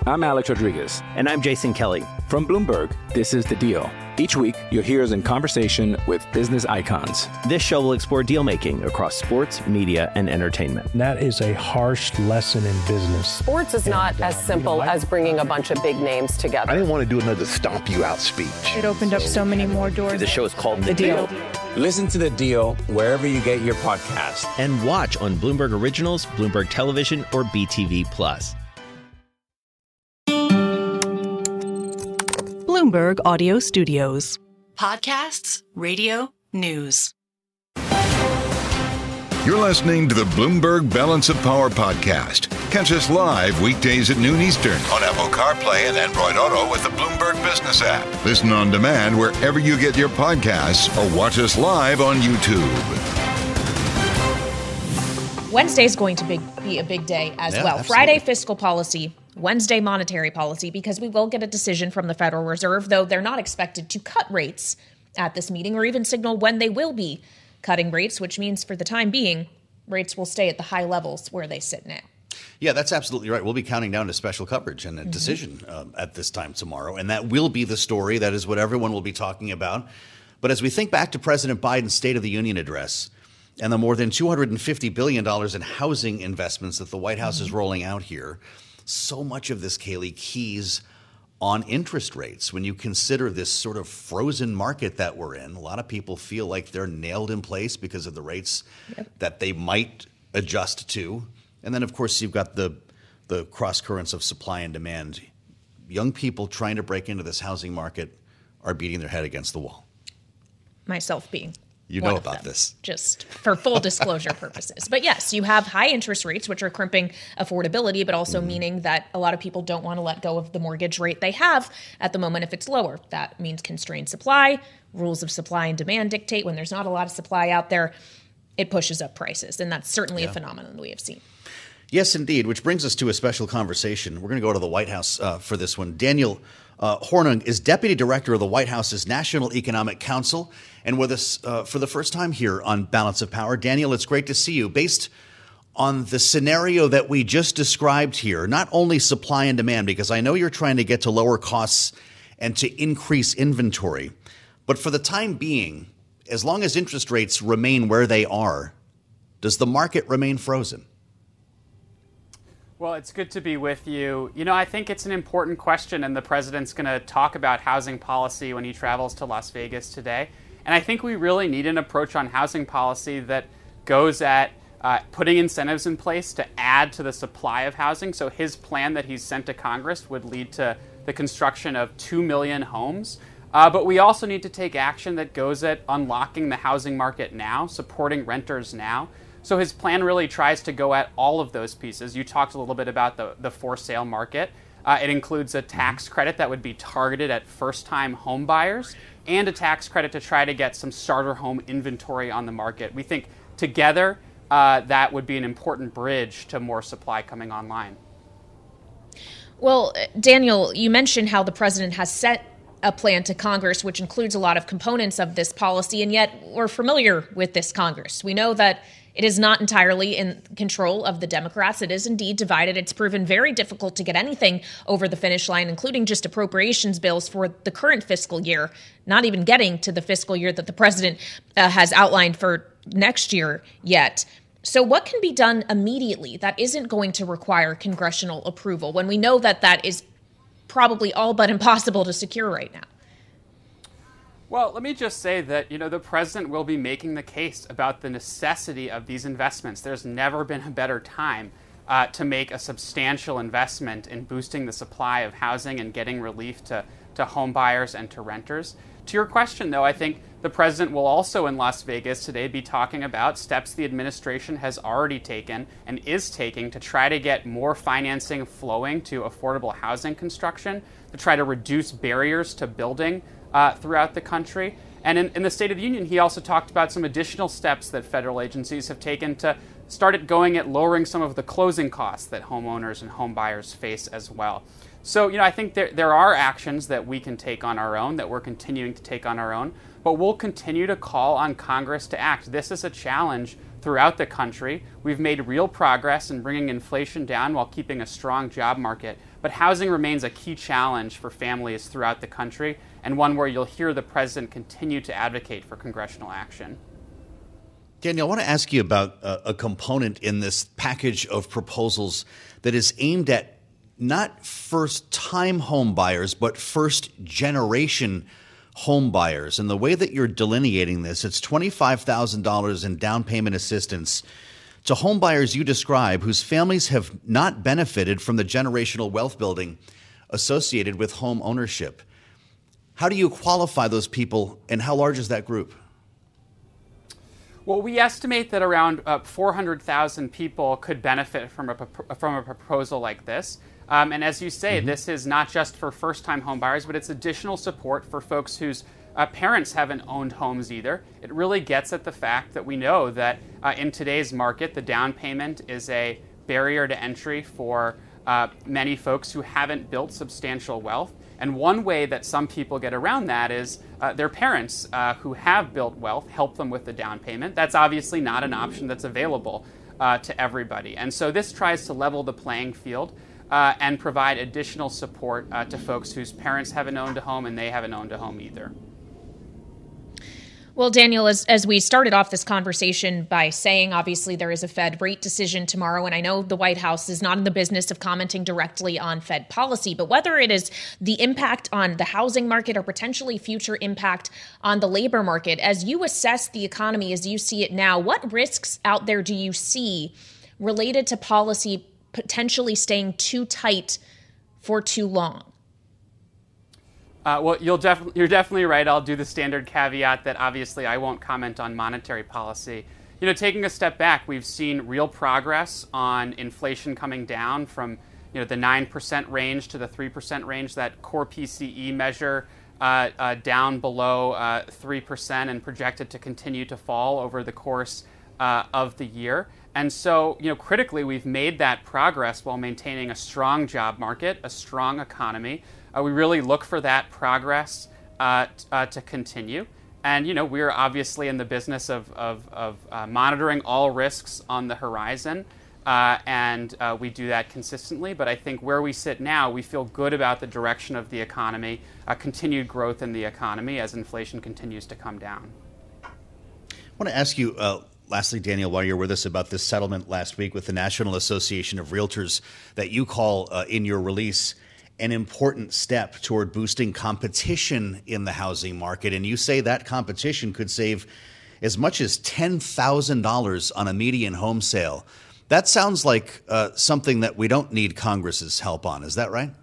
I'm Alex Rodriguez. And I'm Jason Kelly. From Bloomberg, this is The Deal. Each week, you'll hear us in conversation with business icons. This show will explore deal-making across sports, media, and entertainment. That is a harsh lesson in business. Sports is not as simple as bringing a bunch of big names together. I didn't want to do another stomp you out speech. It opened up so many more doors. The show is called The Deal. Listen to The Deal wherever you get your podcast. And watch on Bloomberg Originals, Bloomberg Television, or BTV+. Bloomberg Audio Studios. Podcasts, radio, news. You're listening to the Bloomberg Balance of Power podcast. Catch us live weekdays at noon Eastern on Apple CarPlay and Android Auto with the Bloomberg Business app. Listen on demand wherever you get your podcasts or watch us live on YouTube. Wednesday is going to be a big day as well. Absolutely. Friday, fiscal policy. Wednesday, monetary policy, because we will get a decision from the Federal Reserve, though they're not expected to cut rates at this meeting or even signal when they will be cutting rates, which means for the time being, rates will stay at the high levels where they sit now. Yeah, that's absolutely right. We'll be counting down to special coverage and a decision at this time tomorrow, and that will be the story. That is what everyone will be talking about. But as we think back to President Biden's State of the Union address and the more than $250 billion in housing investments that the White House is rolling out here, so much of this, Kayleigh, keys on interest rates. When you consider this sort of frozen market that we're in, a lot of people feel like they're nailed in place because of the rates that they might adjust to. And then, of course, you've got the cross currents of supply and demand. Young people trying to break into this housing market are beating their head against the wall. Myself being You know about this. Just for full disclosure purposes. But yes, you have high interest rates, which are crimping affordability, but also meaning that a lot of people don't want to let go of the mortgage rate they have at the moment if it's lower. That means constrained supply. Rules of supply and demand dictate when there's not a lot of supply out there, it pushes up prices. And that's certainly a phenomenon we have seen. Yes, indeed, which brings us to a special conversation. We're going to go to the White House for this one. Daniel Hornung is Deputy Director of the White House's National Economic Council and with us for the first time here on Balance of Power. Daniel, it's great to see you. Based on the scenario that we just described here, not only supply and demand, because I know you're trying to get to lower costs and to increase inventory, but for the time being, as long as interest rates remain where they are, does the market remain frozen? Well, it's good to be with you. You know, I think it's an important question, and the president's going to talk about housing policy when he travels to Las Vegas today. And I think we really need an approach on housing policy that goes at putting incentives in place to add to the supply of housing. So his plan that he's sent to Congress would lead to the construction of 2 million homes. But we also need to take action that goes at unlocking the housing market now, supporting renters now. So his plan really tries to go at all of those pieces. You talked a little bit about the for-sale market. It includes a tax credit that would be targeted at first-time home buyers and a tax credit to try to get some starter home inventory on the market. We think together that would be an important bridge to more supply coming online. Well, Daniel, you mentioned how the president has set a plan to Congress, which includes a lot of components of this policy, and yet we're familiar with this Congress. We know that it is not entirely in control of the Democrats. It is indeed divided. It's proven very difficult to get anything over the finish line, including just appropriations bills for the current fiscal year, not even getting to the fiscal year that the president has outlined for next year yet. So what can be done immediately that isn't going to require congressional approval when we know that that is probably all but impossible to secure right now? Well, let me just say that, the president will be making the case about the necessity of these investments. There's never been a better time to make a substantial investment in boosting the supply of housing and getting relief to home buyers and to renters. To your question, though, I think the president will also in Las Vegas today be talking about steps the administration has already taken and is taking to try to get more financing flowing to affordable housing construction, to try to reduce barriers to building throughout the country. And in the State of the Union, he also talked about some additional steps that federal agencies have taken to start it going at lowering some of the closing costs that homeowners and home buyers face as well. So, I think there are actions that we can take on our own, that we're continuing to take on our own, but we'll continue to call on Congress to act. This is a challenge throughout the country. We've made real progress in bringing inflation down while keeping a strong job market. But housing remains a key challenge for families throughout the country, and one where you'll hear the president continue to advocate for congressional action. Daniel, I want to ask you about a component in this package of proposals that is aimed at not first-time home buyers, but first-generation home buyers. And the way that you're delineating this, it's $25,000 in down payment assistance to home buyers you describe whose families have not benefited from the generational wealth building associated with home ownership. How do you qualify those people, and how large is that group? Well, we estimate that around 400,000 people could benefit from a proposal like this. And as you say, this is not just for first-time home buyers, but it's additional support for folks whose parents haven't owned homes either. It really gets at the fact that we know that in today's market, the down payment is a barrier to entry for many folks who haven't built substantial wealth. And one way that some people get around that is their parents who have built wealth help them with the down payment. That's obviously not an option that's available to everybody. And so this tries to level the playing field and provide additional support to folks whose parents haven't owned a home and they haven't owned a home either. Well, Daniel, as we started off this conversation by saying, obviously, there is a Fed rate decision tomorrow, and I know the White House is not in the business of commenting directly on Fed policy, but whether it is the impact on the housing market or potentially future impact on the labor market, as you assess the economy as you see it now, what risks out there do you see related to policy potentially staying too tight for too long? Well, you're definitely right. I'll do the standard caveat that obviously I won't comment on monetary policy. You know, taking a step back, we've seen real progress on inflation coming down from, the 9% range to the 3% range. That core PCE measure down below 3% and projected to continue to fall over the course of the year. And so, critically, we've made that progress while maintaining a strong job market, a strong economy. We really look for that progress to continue. And, we're obviously in the business of monitoring all risks on the horizon. And we do that consistently. But I think where we sit now, we feel good about the direction of the economy, continued growth in the economy as inflation continues to come down. I want to ask you, lastly, Daniel, while you're with us, about this settlement last week with the National Association of Realtors that you call in your release an important step toward boosting competition in the housing market. And you say that competition could save as much as $10,000 on a median home sale. That sounds like something that we don't need Congress's help on. Is that right?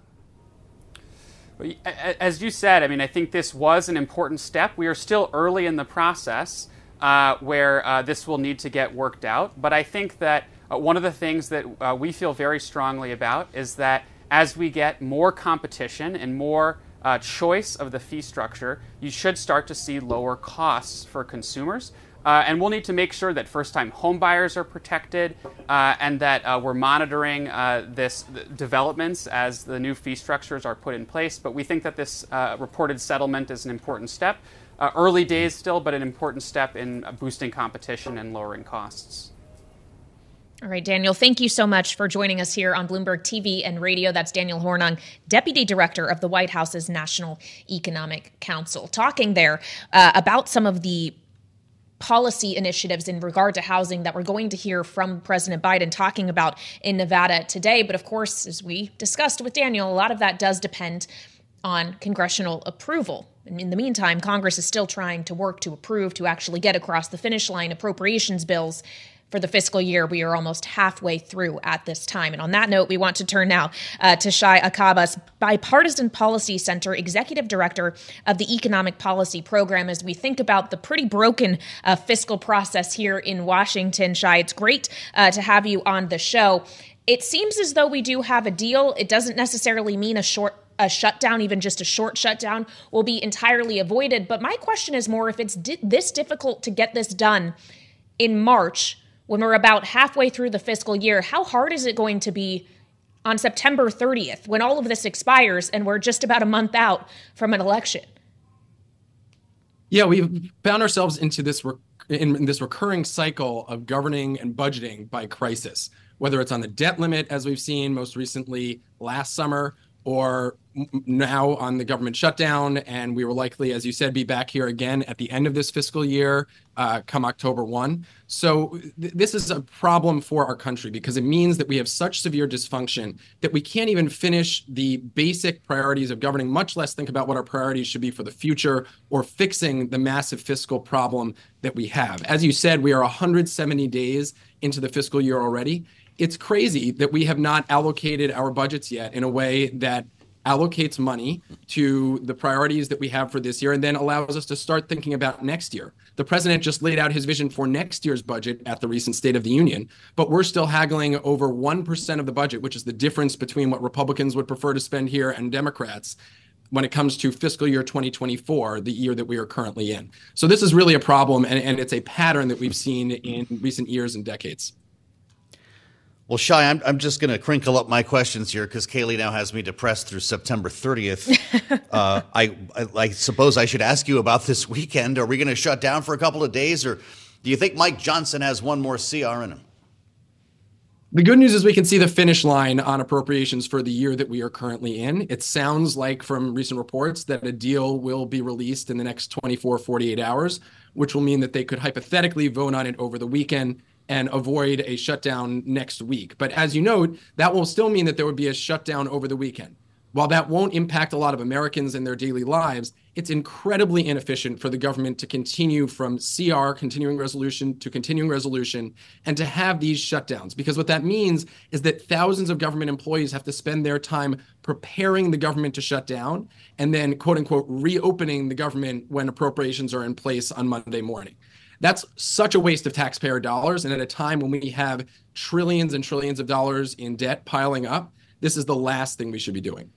As you said, I think this was an important step. We are still early in the process where this will need to get worked out. But I think that one of the things that we feel very strongly about is that as we get more competition and more choice of the fee structure, you should start to see lower costs for consumers. And we'll need to make sure that first-time home buyers are protected and that we're monitoring this developments as the new fee structures are put in place. But we think that this reported settlement is an important step. Early days still, but an important step in boosting competition and lowering costs. All right, Daniel, thank you so much for joining us here on Bloomberg TV and Radio. That's Daniel Hornung, Deputy Director of the White House's National Economic Council, talking there about some of the policy initiatives in regard to housing that we're going to hear from President Biden talking about in Nevada today. But of course, as we discussed with Daniel, a lot of that does depend on congressional approval. And in the meantime, Congress is still trying to work to approve, to actually get across the finish line appropriations bills for the fiscal year. We are almost halfway through at this time. And on that note, we want to turn now to Shai Akabas, Bipartisan Policy Center Executive Director of the Economic Policy Program, as we think about the pretty broken fiscal process here in Washington. Shai, it's great to have you on the show. It seems as though we do have a deal. It doesn't necessarily mean a shutdown, even just a short shutdown, will be entirely avoided. But my question is more, if it's this difficult to get this done in March, when we're about halfway through the fiscal year, how hard is it going to be on September 30th when all of this expires and we're just about a month out from an election? Yeah, we've found ourselves into this in this recurring cycle of governing and budgeting by crisis, whether it's on the debt limit, as we've seen most recently last summer, or now on the government shutdown. And we will likely, as you said, be back here again at the end of this fiscal year, come October 1. So this is a problem for our country because it means that we have such severe dysfunction that we can't even finish the basic priorities of governing, much less think about what our priorities should be for the future or fixing the massive fiscal problem that we have. As you said, we are 170 days into the fiscal year already. It's crazy that we have not allocated our budgets yet in a way that allocates money to the priorities that we have for this year and then allows us to start thinking about next year. The president just laid out his vision for next year's budget at the recent State of the Union, but we're still haggling over 1% of the budget, which is the difference between what Republicans would prefer to spend here and Democrats when it comes to fiscal year 2024, the year that we are currently in. So this is really a problem, and it's a pattern that we've seen in recent years and decades. Well, Shai, I'm just going to crinkle up my questions here because Kayleigh now has me depressed through September 30th. I suppose I should ask you about this weekend. Are we going to shut down for a couple of days, or do you think Mike Johnson has one more CR in him? The good news is we can see the finish line on appropriations for the year that we are currently in. It sounds like from recent reports that a deal will be released in the next 24, 48 hours, which will mean that they could hypothetically vote on it over the weekend and avoid a shutdown next week. But as you note, that will still mean that there would be a shutdown over the weekend. While that won't impact a lot of Americans in their daily lives, it's incredibly inefficient for the government to continue from CR, continuing resolution, to continuing resolution, and to have these shutdowns. Because what that means is that thousands of government employees have to spend their time preparing the government to shut down and then, quote unquote, reopening the government when appropriations are in place on Monday morning. That's such a waste of taxpayer dollars. And at a time when we have trillions and trillions of dollars in debt piling up, this is the last thing we should be doing.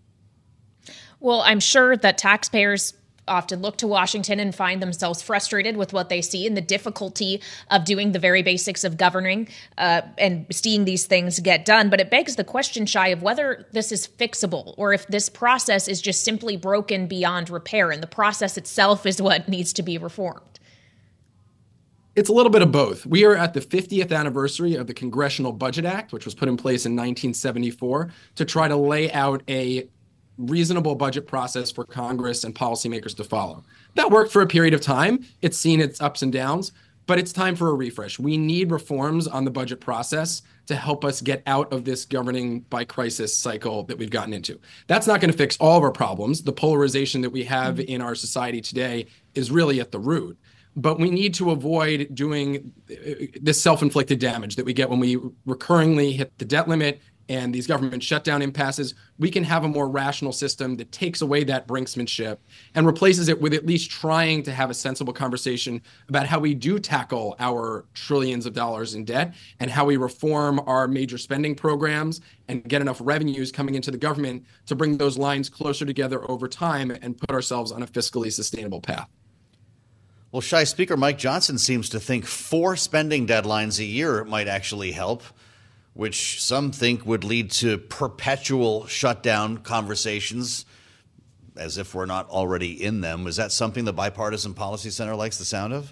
Well, I'm sure that taxpayers often look to Washington and find themselves frustrated with what they see and the difficulty of doing the very basics of governing and seeing these things get done. But it begs the question, Shai, of whether this is fixable or if this process is just simply broken beyond repair and the process itself is what needs to be reformed. It's a little bit of both. We are at the 50th anniversary of the Congressional Budget Act, which was put in place in 1974 to try to lay out a reasonable budget process for Congress and policymakers to follow. That worked for a period of time. It's seen its ups and downs, but it's time for a refresh. We need reforms on the budget process to help us get out of this governing by crisis cycle that we've gotten into. That's not going to fix all of our problems. The polarization that we have in our society today is really at the root. But we need to avoid doing this self-inflicted damage that we get when we recurringly hit the debt limit and these government shutdown impasses. We can have a more rational system that takes away that brinksmanship and replaces it with at least trying to have a sensible conversation about how we do tackle our trillions of dollars in debt and how we reform our major spending programs and get enough revenues coming into the government to bring those lines closer together over time and put ourselves on a fiscally sustainable path. Well, Shai, Speaker Mike Johnson seems to think 4 spending deadlines a year might actually help, which some think would lead to perpetual shutdown conversations, as if we're not already in them. Is that something the Bipartisan Policy Center likes the sound of?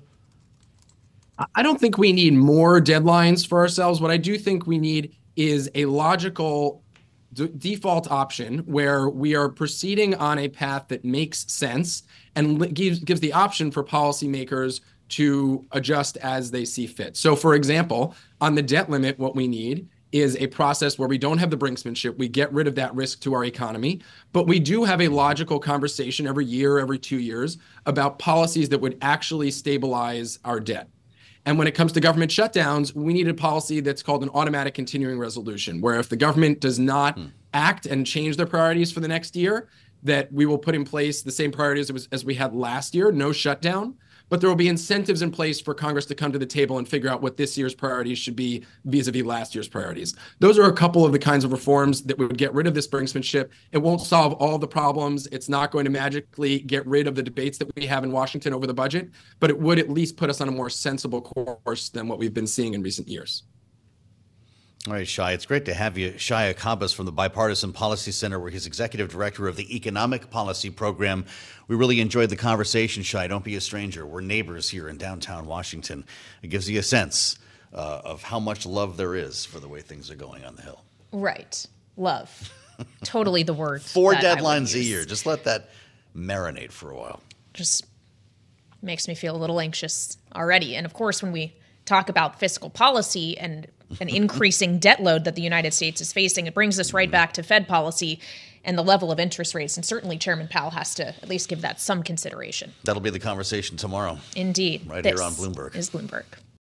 I don't think we need more deadlines for ourselves. What I do think we need is a logical default option where we are proceeding on a path that makes sense and gives the option for policymakers to adjust as they see fit. So, for example, on the debt limit, what we need is a process where we don't have the brinksmanship. We get rid of that risk to our economy, but we do have a logical conversation every year, every 2 years about policies that would actually stabilize our debt. And when it comes to government shutdowns, we need a policy that's called an automatic continuing resolution, where if the government does not act and change their priorities for the next year, that we will put in place the same priorities as we had last year, no shutdown. But there will be incentives in place for Congress to come to the table and figure out what this year's priorities should be vis-a-vis last year's priorities. Those are a couple of the kinds of reforms that would get rid of this brinksmanship. It won't solve all the problems. It's not going to magically get rid of the debates that we have in Washington over the budget, but it would at least put us on a more sensible course than what we've been seeing in recent years. All right, Shai, it's great to have you. Shai Akabbas from the Bipartisan Policy Center, where he's executive director of the Economic Policy Program. We really enjoyed the conversation, Shai. Don't be a stranger. We're neighbors here in downtown Washington. It gives you a sense of how much love there is for the way things are going on the Hill. Right. Love. Totally the word. 4 deadlines a year. Just let that marinate for a while. Just makes me feel a little anxious already. And of course, when we talk about fiscal policy and an increasing debt load that the United States is facing, it brings us right back to Fed policy and the level of interest rates. And certainly Chairman Powell has to at least give that some consideration. That'll be the conversation tomorrow. Indeed. Right here on Bloomberg. This is Bloomberg.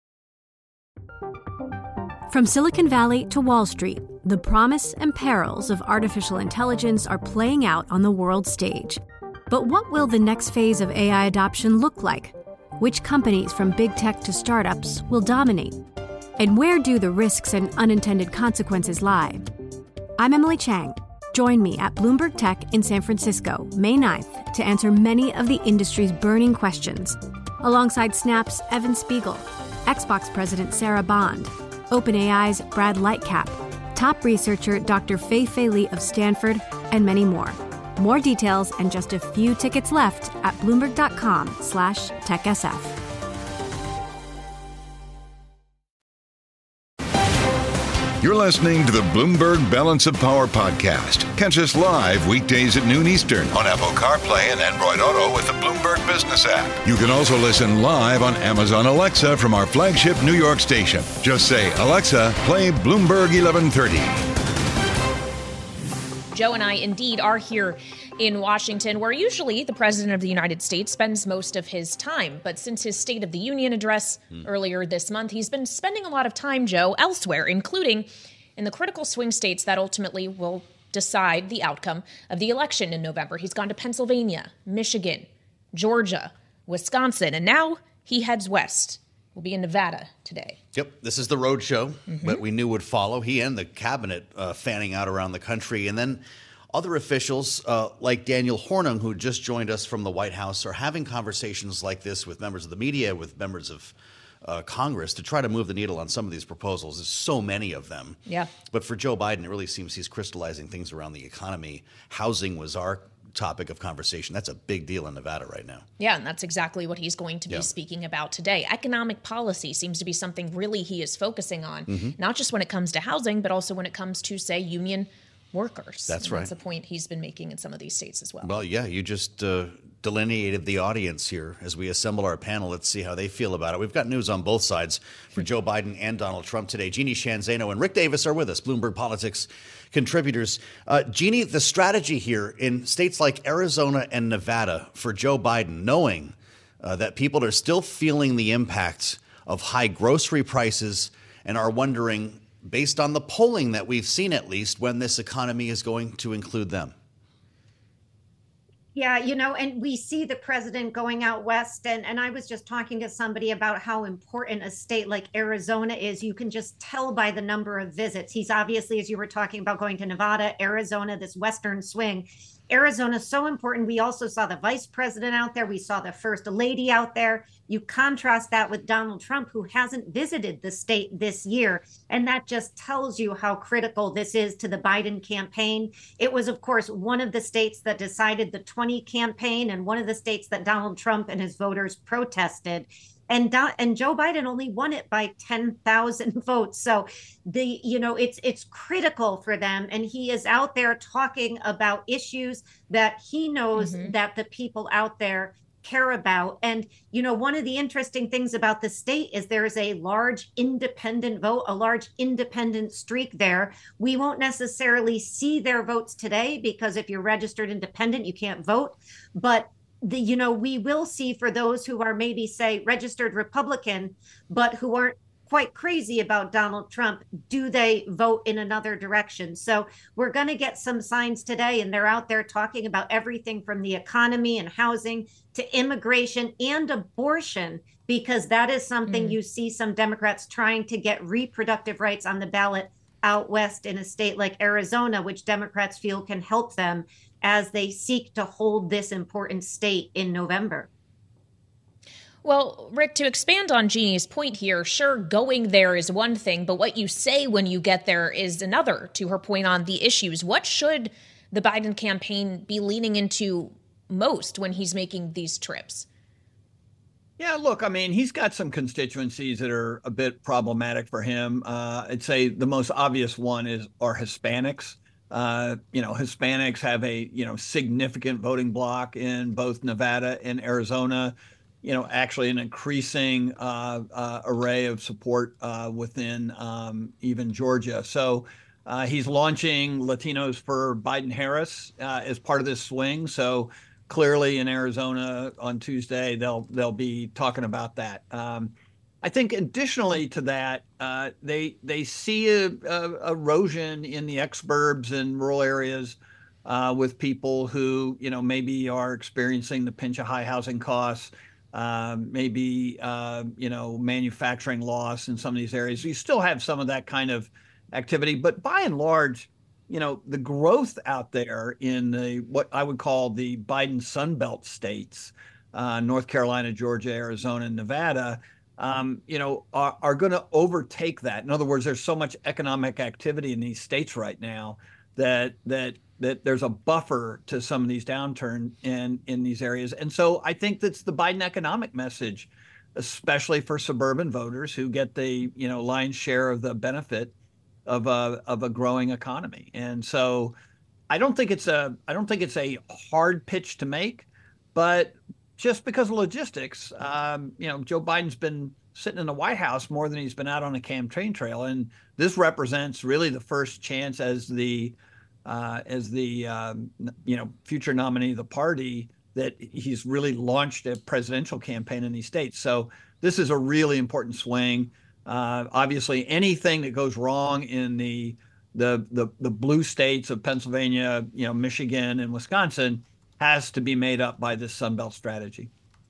From Silicon Valley to Wall Street, the promise and perils of artificial intelligence are playing out on the world stage. But what will the next phase of AI adoption look like? Which companies from big tech to startups will dominate? And where do the risks and unintended consequences lie? I'm Emily Chang. Join me at Bloomberg Tech in San Francisco, May 9th, to answer many of the industry's burning questions, alongside Snap's Evan Spiegel, Xbox President Sarah Bond, OpenAI's Brad Lightcap, top researcher Dr. Fei-Fei Li of Stanford, and many more. More details and just a few tickets left at Bloomberg.com/TechSF. You're listening to the Bloomberg Balance of Power podcast. Catch us live weekdays at noon Eastern on Apple CarPlay and Android Auto with the Bloomberg Business app. You can also listen live on Amazon Alexa from our flagship New York station. Just say, Alexa, play Bloomberg 1130. Joe and I indeed are here in Washington, where usually the President of the United States spends most of his time. But since his State of the Union address earlier this month, he's been spending a lot of time, Joe, elsewhere, including in the critical swing states that ultimately will decide the outcome of the election in November. He's gone to Pennsylvania, Michigan, Georgia, Wisconsin, and now he heads west. We'll be in Nevada today. Yep, this is the road show that we knew would follow. He and the cabinet fanning out around the country. And then other officials like Daniel Hornung, who just joined us from the White House, are having conversations like this with members of the media, with members of Congress to try to move the needle on some of these proposals. There's so many of them. Yeah. But for Joe Biden, it really seems he's crystallizing things around the economy. Housing was our topic of conversation. That's a big deal in Nevada right now. Yeah, and that's exactly what he's going to be speaking about today. Economic policy seems to be something really he is focusing on, not just when it comes to housing, but also when it comes to, say, union workers. That's right. That's a point he's been making in some of these states as well. Well, yeah, you just delineated the audience here as we assemble our panel. Let's see how they feel about it. We've got news on both sides for Joe Biden and Donald Trump today. Jeannie Sheehan Zaino and Rick Davis are with us, Bloomberg Politics contributors. Jeannie, the strategy here in states like Arizona and Nevada for Joe Biden, knowing that people are still feeling the impact of high grocery prices and are wondering, based on the polling that we've seen at least, when this economy is going to include them. Yeah, and we see the president going out west. And I was just talking to somebody about how important a state like Arizona is. You can just tell by the number of visits. He's obviously, as you were talking about, going to Nevada, Arizona, this western swing. Arizona is so important. We also saw the vice president out there. We saw the first lady out there. You contrast that with Donald Trump, who hasn't visited the state this year. And that just tells you how critical this is to the Biden campaign. It was, of course, one of the states that decided the 20 campaign and one of the states that Donald Trump and his voters protested. And Joe Biden only won it by 10,000 votes. So it's critical for them. And he is out there talking about issues that he knows that the people out there care about. And, one of the interesting things about the state is there is a large independent vote, a large independent streak there. We won't necessarily see their votes today because if you're registered independent, you can't vote. But we will see for those who are maybe, say, registered Republican, but who aren't quite crazy about Donald Trump, do they vote in another direction? So we're going to get some signs today, and they're out there talking about everything from the economy and housing to immigration and abortion, because that is something you see some Democrats trying to get reproductive rights on the ballot out west in a state like Arizona, which Democrats feel can help them as they seek to hold this important state in November. Well, Rick, to expand on Jeannie's point here, sure, going there is one thing, but what you say when you get there is another, to her point on the issues. What should the Biden campaign be leaning into most when he's making these trips? Yeah, look, I mean, he's got some constituencies that are a bit problematic for him. I'd say the most obvious one are Hispanics. Hispanics have a, significant voting bloc in both Nevada and Arizona, actually an increasing array of support within even Georgia. So he's launching Latinos for Biden-Harris as part of this swing. So clearly in Arizona on Tuesday, they'll be talking about that. I think additionally to that, they see a erosion in the exurbs and rural areas with people who maybe are experiencing the pinch of high housing costs, maybe manufacturing loss in some of these areas. You still have some of that kind of activity, but by and large, the growth out there in what I would call the Biden Sunbelt states, North Carolina, Georgia, Arizona, and Nevada, are going to overtake that. In other words, there's so much economic activity in these states right now that there's a buffer to some of these downturn in these areas. And so I think that's the Biden economic message, especially for suburban voters who get the lion's share of the benefit of a growing economy. And so I don't think it's a hard pitch to make, but just because of logistics, Joe Biden's been sitting in the White House more than he's been out on a campaign trail, and this represents really the first chance as the future nominee of the party that he's really launched a presidential campaign in these states. So this is a really important swing. Obviously, anything that goes wrong in the blue states of Pennsylvania, Michigan, and Wisconsin has to be made up by this Sunbelt strategy.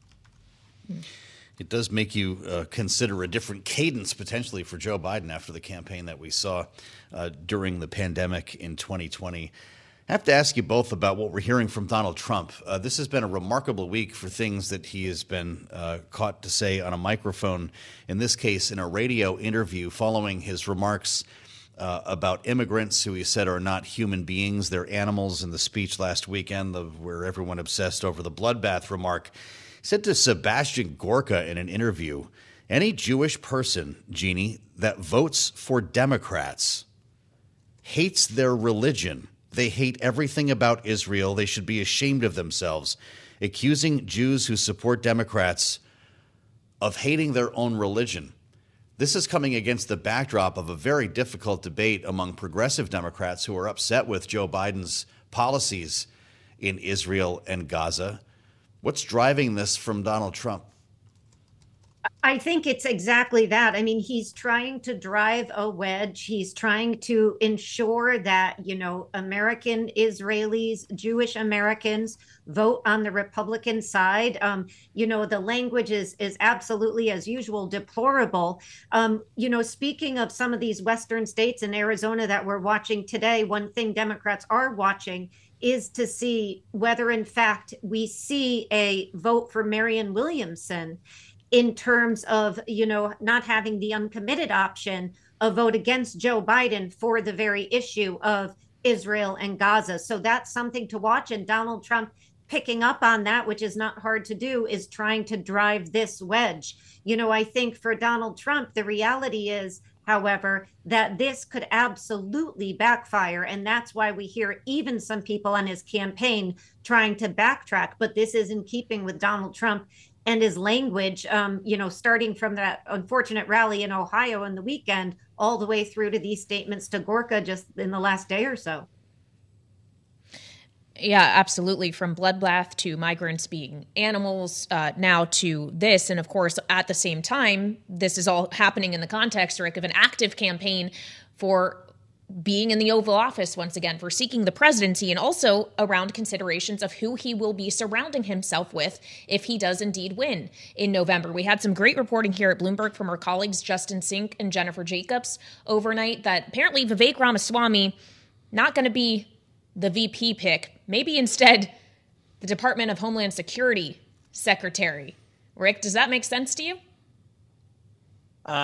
It does make you consider a different cadence potentially for Joe Biden after the campaign that we saw during the pandemic in 2020. I have to ask you both about what we're hearing from Donald Trump. This has been a remarkable week for things that he has been caught to say on a microphone, in this case in a radio interview following his remarks about immigrants who he said are not human beings, they're animals, in the speech last weekend where everyone obsessed over the bloodbath remark. He said to Sebastian Gorka in an interview, any Jewish person, Jeannie, that votes for Democrats hates their religion. They hate everything about Israel. They should be ashamed of themselves. Accusing Jews who support Democrats of hating their own religion. This is coming against the backdrop of a very difficult debate among progressive Democrats who are upset with Joe Biden's policies in Israel and Gaza. What's driving this from Donald Trump? I think it's exactly that. I mean, he's trying to drive a wedge. He's trying to ensure that, American Israelis, Jewish Americans vote on the Republican side. The language is absolutely, as usual, deplorable. Speaking of some of these Western states in Arizona that we're watching today, one thing Democrats are watching is to see whether, in fact, we see a vote for Marianne Williamson in terms of, not having the uncommitted option of vote against Joe Biden for the very issue of Israel and Gaza. So that's something to watch. And Donald Trump picking up on that, which is not hard to do, is trying to drive this wedge. I think for Donald Trump, the reality is, however, that this could absolutely backfire. And that's why we hear even some people on his campaign trying to backtrack. But this is in keeping with Donald Trump and his language, starting from that unfortunate rally in Ohio on the weekend, all the way through to these statements to Gorka just in the last day or so. Yeah, absolutely. From bloodbath to migrants being animals, now to this. And of course, at the same time, this is all happening in the context, Rick, of an active campaign for being in the Oval Office once again, for seeking the presidency, and also around considerations of who he will be surrounding himself with if he does indeed win in November. We had some great reporting here at Bloomberg from our colleagues Justin Sink and Jennifer Jacobs overnight that apparently Vivek Ramaswamy not going to be the VP pick, maybe instead the Department of Homeland Security Secretary. Rick, does that make sense to you?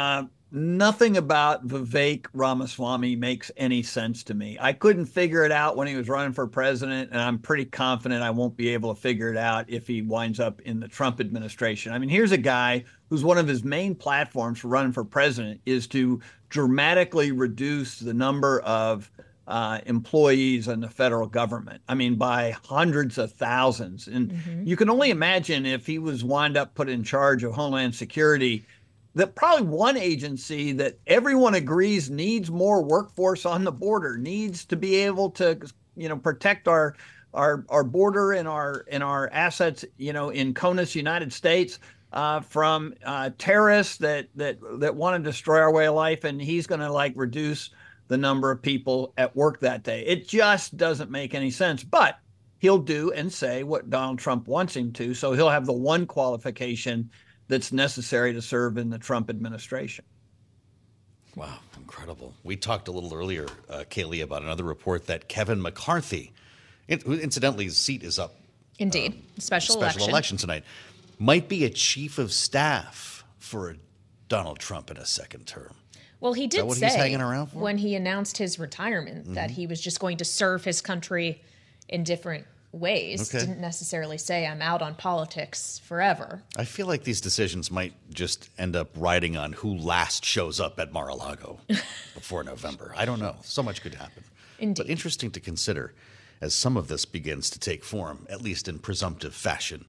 Nothing about Vivek Ramaswamy makes any sense to me. I couldn't figure it out when he was running for president, and I'm pretty confident I won't be able to figure it out if he winds up in the Trump administration. I mean, here's a guy who's one of his main platforms for running for president is to dramatically reduce the number of employees in the federal government. I mean, by hundreds of thousands. And you can only imagine if he was wound up put in charge of Homeland Security, that probably one agency that everyone agrees needs more workforce on the border, needs to be able to, protect our border and our assets, in CONUS, United States, from terrorists that want to destroy our way of life. And he's going to reduce the number of people at work that day. It just doesn't make any sense. But he'll do and say what Donald Trump wants him to. So he'll have the one qualification that's necessary to serve in the Trump administration. Wow, incredible. We talked a little earlier, Kaylee, about another report that Kevin McCarthy, who incidentally his seat is up. Indeed, special election tonight, might be a chief of staff for Donald Trump in a second term. Well, he did say he's hanging around for? When he announced his retirement that he was just going to serve his country in different ways. Okay. Didn't necessarily say I'm out on politics forever. I feel like these decisions might just end up riding on who last shows up at Mar-a-Lago before November. I don't know. So much could happen. Indeed. But interesting to consider as some of this begins to take form, at least in presumptive fashion.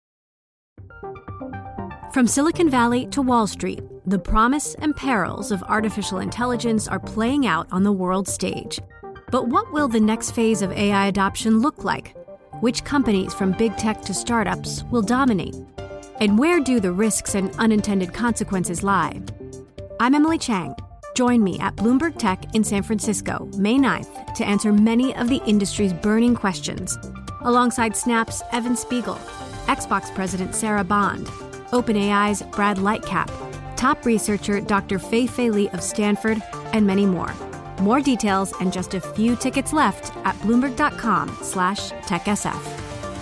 From Silicon Valley to Wall Street, the promise and perils of artificial intelligence are playing out on the world stage. But what will the next phase of AI adoption look like? Which companies from big tech to startups will dominate? And where do the risks and unintended consequences lie? I'm Emily Chang. Join me at Bloomberg Tech in San Francisco, May 9th, to answer many of the industry's burning questions, alongside Snap's Evan Spiegel, Xbox President Sarah Bond, OpenAI's Brad Lightcap, top researcher Dr. Fei-Fei Li of Stanford, and many more. More details and just a few tickets left at Bloomberg.com/TechSF.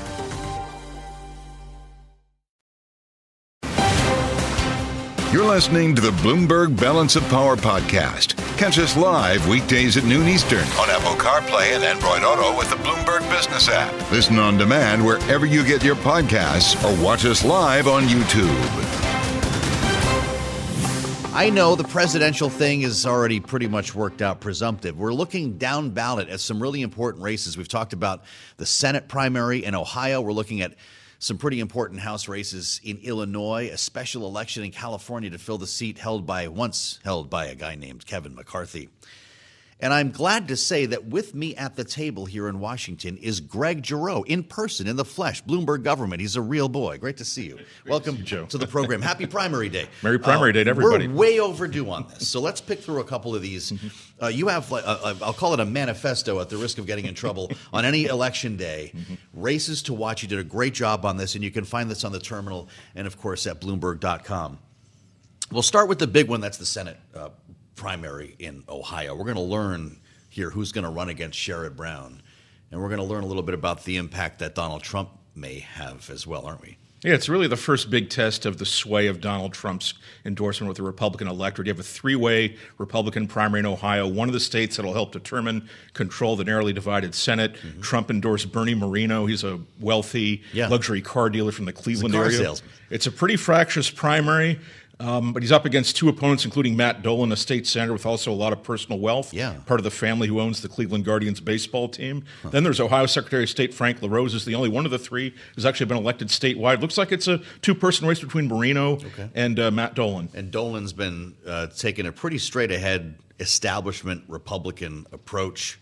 You're listening to the Bloomberg Balance of Power podcast. Catch us live weekdays at noon Eastern on Apple CarPlay and Android Auto with the Bloomberg Business app. Listen on demand wherever you get your podcasts or watch us live on YouTube. I know the presidential thing is already pretty much worked out presumptive. We're looking down ballot at some really important races. We've talked about the Senate primary in Ohio. We're looking at some pretty important House races in Illinois, a special election in California to fill the seat once held by a guy named Kevin McCarthy. And I'm glad to say that with me at the table here in Washington is Greg Giroux, in person, in the flesh, Bloomberg government. He's a real boy. Great to see you. Welcome to the program. Happy Primary Day. Merry Primary Day to everybody. We're way overdue on this. So let's pick through a couple of these. You have, I'll call it a manifesto at the risk of getting in trouble, on any election day. Races to watch. You did a great job on this, and you can find this on the terminal and, of course, at Bloomberg.com. We'll start with the big one. That's the Senate primary in Ohio. We're going to learn here who's going to run against Sherrod Brown, and we're going to learn a little bit about the impact that Donald Trump may have as well, aren't we? Yeah, it's really the first big test of the sway of Donald Trump's endorsement with the Republican electorate. You have a three-way Republican primary in Ohio, one of the states that will help control the narrowly divided Senate. Trump endorsed Bernie Moreno. He's a wealthy luxury car dealer from the Cleveland area. Salesman. It's a pretty fractious primary. But he's up against two opponents, including Matt Dolan, a state senator with also a lot of personal wealth, part of the family who owns the Cleveland Guardians baseball team. Then there's Ohio Secretary of State Frank LaRose, is the only one of the three who's actually been elected statewide. Looks like it's a two-person race between Moreno and Matt Dolan. And Dolan's been taking a pretty straight-ahead establishment Republican approach.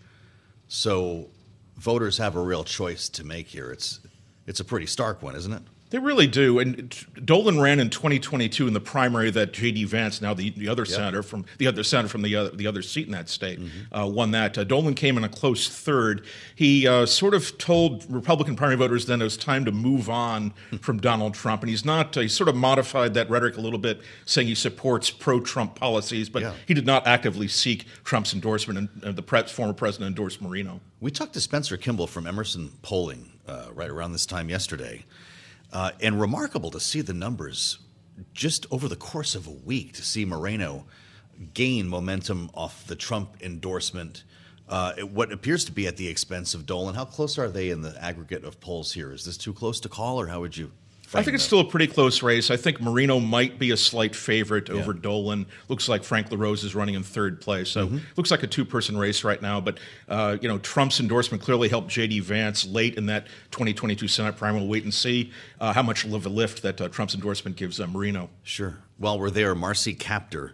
So voters have a real choice to make here. It's a pretty stark one, isn't it? They really do. And Dolan ran in 2022 in the primary that J.D. Vance, now the other senator from the other seat in that state, won that. Dolan came in a close third. He sort of told Republican primary voters then it was time to move on from Donald Trump. And he's not. He sort of modified that rhetoric a little bit, saying he supports pro-Trump policies, but he did not actively seek Trump's endorsement. And the former president endorsed Moreno. We talked to Spencer Kimball from Emerson Polling right around this time yesterday. And remarkable to see the numbers just over the course of a week, to see Moreno gain momentum off the Trump endorsement. What appears to be at the expense of Dolan. How close are they in the aggregate of polls here? Is this too close to call, or how would you? I think it's still a pretty close race. I think Marino might be a slight favorite over Dolan. Looks like Frank LaRose is running in third place. So looks like a two-person race right now. But, Trump's endorsement clearly helped J.D. Vance late in that 2022 Senate primary. We'll wait and see how much of a lift that Trump's endorsement gives Marino. Sure. While we're there, Marcy Kaptur,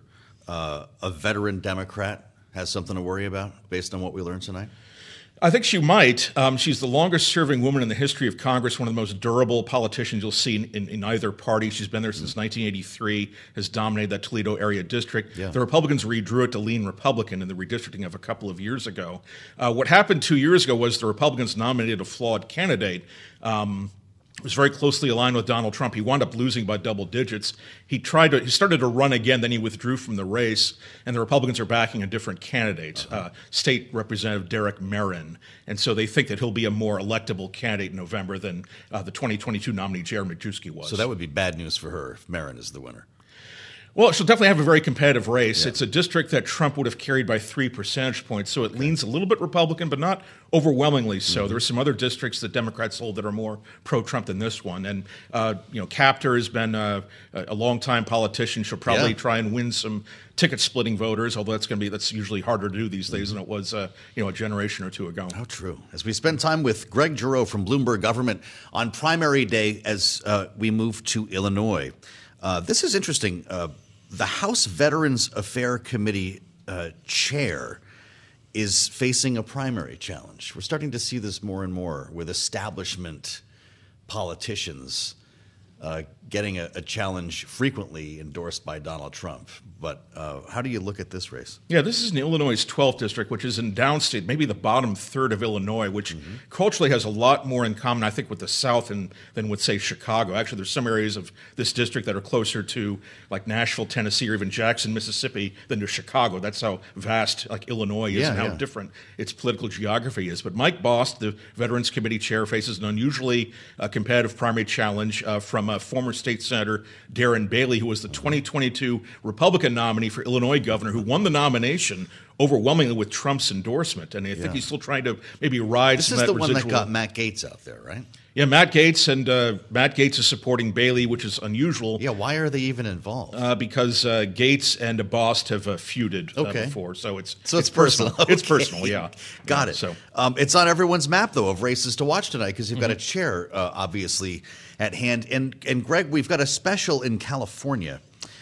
a veteran Democrat, has something to worry about based on what we learned tonight? I think she might. She's the longest-serving woman in the history of Congress, one of the most durable politicians you'll see in either party. She's been there since 1983, has dominated that Toledo area district. Yeah. The Republicans redrew it to lean Republican in the redistricting of a couple of years ago. What happened 2 years ago was the Republicans nominated a flawed candidate. Was very closely aligned with Donald Trump. He wound up losing by double digits. He started to run again, then he withdrew from the race, and the Republicans are backing a different candidate, State Representative Derek Merrin. And so they think that he'll be a more electable candidate in November than the 2022 nominee Jared Majewski was. So that would be bad news for her if Merrin is the winner. Well, she'll definitely have a very competitive race. Yeah. It's a district that Trump would have carried by 3 percentage points, so it leans a little bit Republican, but not overwhelmingly so. There are some other districts that Democrats hold that are more pro-Trump than this one. And, Kaptur has been a long-time politician. She'll probably try and win some ticket-splitting voters, although that's usually harder to do these days than it was, a generation or two ago. How true. As we spend time with Greg Giroux from Bloomberg Government on primary day as we move to Illinois. This is interesting. The House Veterans Affairs Committee chair is facing a primary challenge. We're starting to see this more and more with establishment politicians getting a challenge frequently endorsed by Donald Trump. But how do you look at this race? Yeah, this is in Illinois' 12th district, which is in downstate, maybe the bottom third of Illinois, which culturally has a lot more in common, I think, with the South than with, say, Chicago. Actually, there's some areas of this district that are closer to, like, Nashville, Tennessee, or even Jackson, Mississippi, than to Chicago. That's how vast, like, Illinois is and how different its political geography is. But Mike Bost, the Veterans Committee chair, faces an unusually competitive primary challenge from former State Senator Darren Bailey, who was the 2022 Republican nominee for Illinois governor, who won the nomination overwhelmingly with Trump's endorsement. And I think he's still trying to maybe ride some of that residual. This is the one that got Matt Gaetz out there, right? Yeah, Matt Gaetz, and Matt Gaetz is supporting Bailey, which is unusual. Yeah, why are they even involved? Because Gaetz and Bost have feuded before, so it's personal. Okay. It's personal, yeah. Got it. So it's on everyone's map, though, of races to watch tonight because you've got a chair, obviously, at hand. And Greg, we've got a special in California.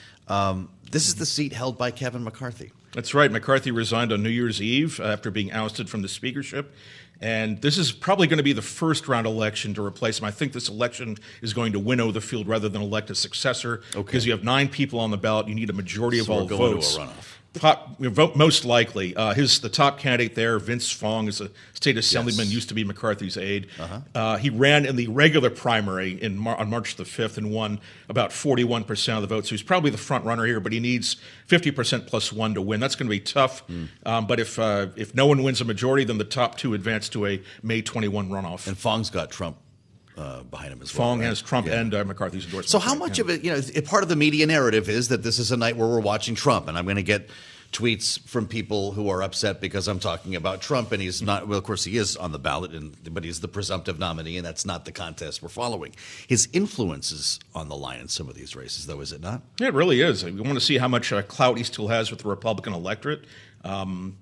This is the seat held by Kevin McCarthy. That's right. McCarthy resigned on New Year's Eve after being ousted from the speakership. And this is probably going to be the first round election to replace him. I think this election is going to winnow the field rather than elect a successor because you have 9 people on the ballot. You need a majority of all votes. To a runoff. Vote most likely. The top candidate there, Vince Fong, is a state assemblyman, used to be McCarthy's aide. He ran in the regular primary on March the 5th and won about 41% of the vote. So he's probably the front runner here, but he needs 50% plus 1 to win. That's going to be tough. But if no one wins a majority, then the top 2 advance to a May 21 runoff. And Fong's got Trump behind him as well. Fong has Trump and McCarthy's endorsement. So how much of it, part of the media narrative is that this is a night where we're watching Trump, and I'm going to get tweets from people who are upset because I'm talking about Trump, and he's not, well, of course he is on the ballot, but he's the presumptive nominee, and that's not the contest we're following. His influence is on the line in some of these races, though, is it not? Yeah, it really is. We want to see how much clout he still has with the Republican electorate. In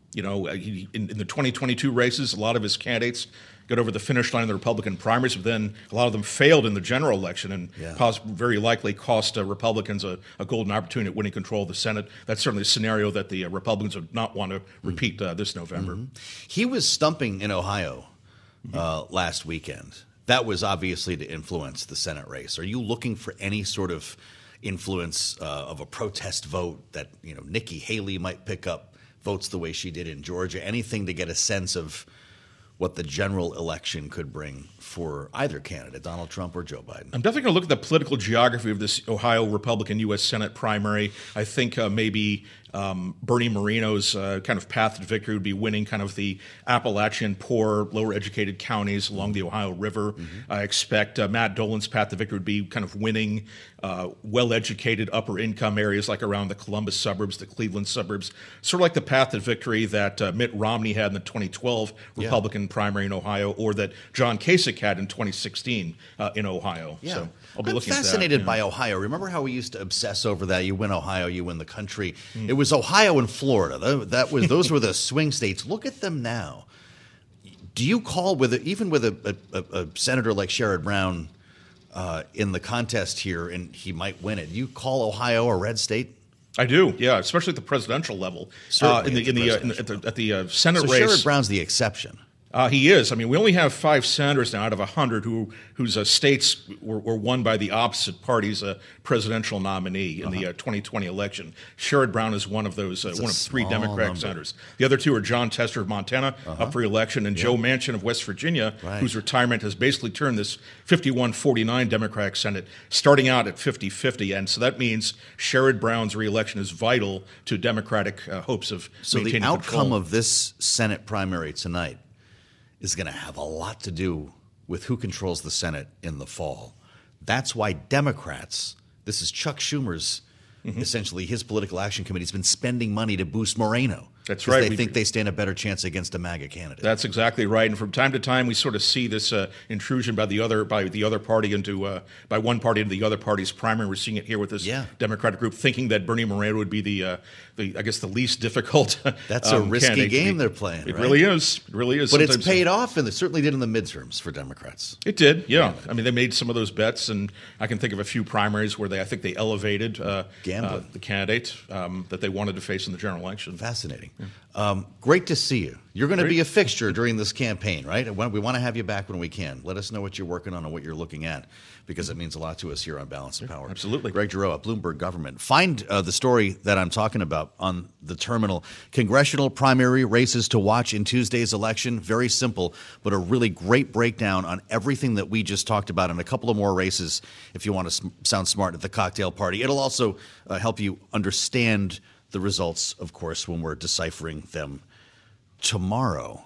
the 2022 races, a lot of his candidates got over the finish line in the Republican primaries, but then a lot of them failed in the general election and very likely cost Republicans a golden opportunity at winning control of the Senate. That's certainly a scenario that the Republicans would not want to repeat this November. He was stumping in Ohio last weekend. That was obviously to influence the Senate race. Are you looking for any sort of influence of a protest vote that Nikki Haley might pick up votes the way she did in Georgia? Anything to get a sense of what the general election could bring for either candidate, Donald Trump or Joe Biden? I'm definitely going to look at the political geography of this Ohio Republican U.S. Senate primary. I think maybe Bernie Moreno's kind of path to victory would be winning kind of the Appalachian poor, lower educated counties along the Ohio River. I expect Matt Dolan's path to victory would be kind of winning well-educated upper income areas like around the Columbus suburbs, the Cleveland suburbs, sort of like the path to victory that Mitt Romney had in the 2012 Republican primary in Ohio, or that John Kasich had in 2016 in Ohio. Yeah. So I'll be I'm looking fascinated at that, by Ohio. Remember how we used to obsess over that? You win Ohio, you win the country. It was Ohio and Florida. Those were the swing states. Look at them now. Do you call even with a senator like Sherrod Brown in the contest here, and he might win it? Do you call Ohio a red state? I do, yeah, especially at the presidential level. At the Senate race. Sherrod Brown's the exception. He is. I mean, we only have 5 senators now out of 100 whose states were won by the opposite party's presidential nominee in the 2020 election. Sherrod Brown is one of those, one of 3 Democratic senators. The other 2 are John Tester of Montana, up for re-election, and Joe Manchin of West Virginia, whose retirement has basically turned this 51-49 Democratic Senate, starting out at 50-50. And so that means Sherrod Brown's re-election is vital to Democratic hopes of maintaining control. So the outcome of this Senate primary tonight is going to have a lot to do with who controls the Senate in the fall. That's why Democrats, this is Chuck Schumer's, essentially his political action committee, has been spending money to boost Moreno. That's right. They think they stand a better chance against a MAGA candidate. That's exactly right. And from time to time, we sort of see this intrusion by the other party into by one party into the other party's primary. We're seeing it here with this Democratic group, thinking that Bernie Moreno would be the least difficult. That's a risky game they're playing. It really is. It really is. But it's paid off, and it certainly did in the midterms for Democrats. It did. Yeah. I mean, they made some of those bets, and I can think of a few primaries where I think they elevated the candidate that they wanted to face in the general election. Fascinating. Great to see you. You're going to be a fixture during this campaign, right? We want to have you back when we can. Let us know what you're working on and what you're looking at, because it means a lot to us here on Balance of Power. Absolutely. Greg Giroux, Bloomberg Government. Find the story that I'm talking about on the terminal. Congressional primary races to watch in Tuesday's election. Very simple, but a really great breakdown on everything that we just talked about, and a couple of more races if you want to sound smart at the cocktail party. It'll also help you understand the results, of course, when we're deciphering them tomorrow.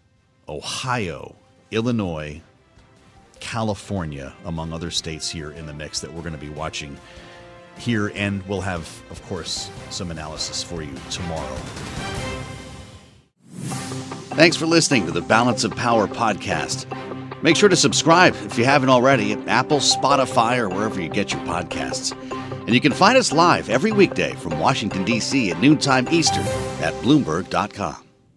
Ohio, Illinois, California, among other states here in the mix that we're going to be watching here, and we'll have, of course, some analysis for you tomorrow. Thanks for listening to the Balance of Power podcast. Make sure to subscribe if you haven't already at Apple, Spotify, or wherever you get your podcasts. And you can find us live every weekday from Washington, D.C. at noontime Eastern at Bloomberg.com.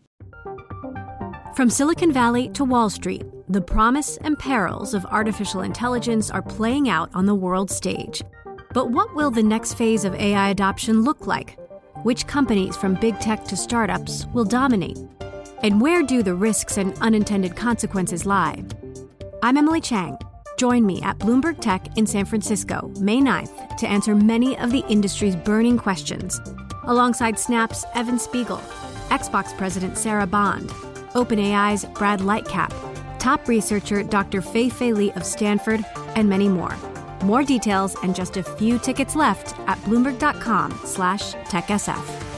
From Silicon Valley to Wall Street, the promise and perils of artificial intelligence are playing out on the world stage. But what will the next phase of AI adoption look like? Which companies, from big tech to startups, will dominate? And where do the risks and unintended consequences lie? I'm Emily Chang. Join me at Bloomberg Tech in San Francisco, May 9th, to answer many of the industry's burning questions, alongside Snap's Evan Spiegel, Xbox President Sarah Bond, OpenAI's Brad Lightcap, top researcher Dr. Fei-Fei Li of Stanford, and many more. More details and just a few tickets left at Bloomberg.com/TechSF.